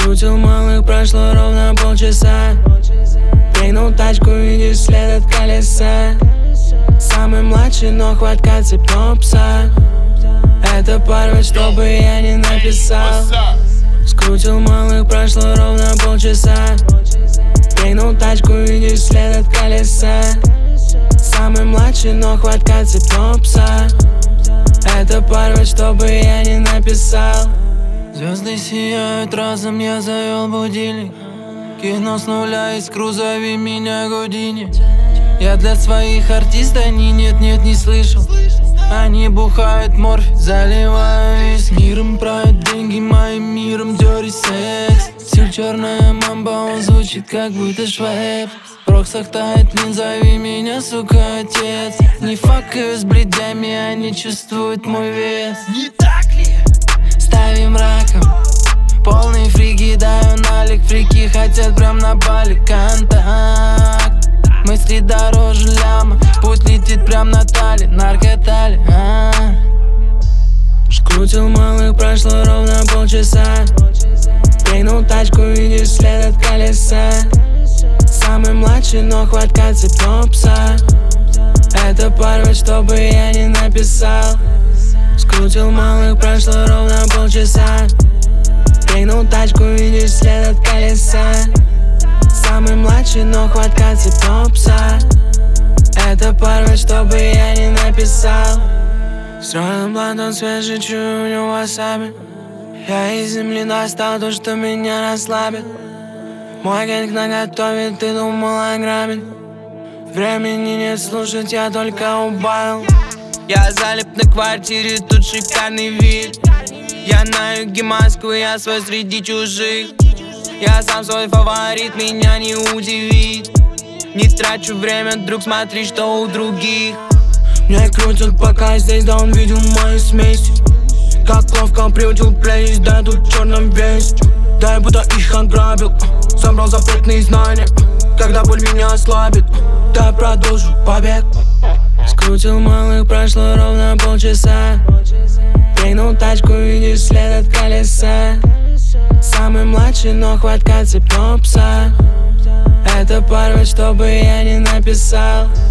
Скрутил малых, прошло ровно полчаса. Пригнул тачку, видишь след от колеса. Самый младший, но хватка цепного пса. Это порвать, чтобы я не написал. Скрутил малых, прошло ровно полчаса. Пригнул тачку, видишь след от колеса. Самый младший, но хватка цепного пса. Это порвать, чтобы я не написал. Звезды сияют разом, я завел будильник. Кино с нуля, искру, зови меня Гудини. Я для своих артистов нет, не слышал. Они бухают морфий, заливаю виски. Миром правят деньги, моим миром dirty секс. Стиль черная мамба, он звучит как будто швейп. В роксах тает лин, зови меня, сука, отец. Не факаю с блядями, они чувствуют мой вес. Не так ли? Ставим раком, полный фрики, даю налик. Фрики хотят прям на бале контакт. Мысли дороже ляма, путь летит прям на тали. Наркотали, Скрутил малых, прошло ровно полчаса. Пригнул тачку, видишь след от колеса. Самый младший, но хватка цепного пса. Это порвать, чтобы я не написал. Скрутил малых, прошло ровно полчаса. Пригнул тачку, видишь след от колеса. Самый младший, но хватка цепного пса. Это порвать, чтобы я не написал. Строим план, свежий, чую у него васаби. Я из земли достал то, что меня расслабит. Мой гэнг наготове, ты думал ограбить. Времени нет слушать, я только убавил. Я залип на квартире, тут шикарный вид. Я на юге Москвы, я свой среди чужих. Я сам свой фаворит, меня не удивит. Не трачу время, друг, смотри, что у других. Мне крутят, пока здесь, да он видел мои смеси. Как ловко приучил плейлист, да тут в черном весь. Да я будто их ограбил, собрал запретные знания. Когда боль меня ослабит, да я продолжу побег. Скрутил малых, прошло ровно полчаса. Пригнул тачку, видишь след от колеса. Самый младший, но хватка цепного пса. Это порвать, чтобы я не написал.